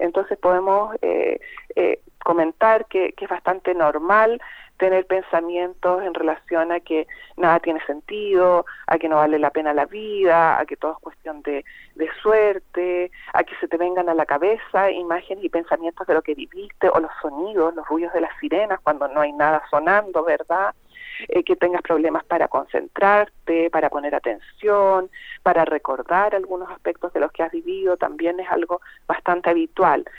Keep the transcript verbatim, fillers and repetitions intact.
Entonces podemos eh, eh, comentar que, que es bastante normal tener pensamientos en relación a que nada tiene sentido, a que no vale la pena la vida, a que todo es cuestión de, de suerte, a que se te vengan a la cabeza imágenes y pensamientos de lo que viviste, o los sonidos, los ruidos de las sirenas cuando no hay nada sonando, ¿verdad? Eh, que tengas problemas para concentrarte, para poner atención, para recordar algunos aspectos de los que has vivido, también es algo bastante habitual.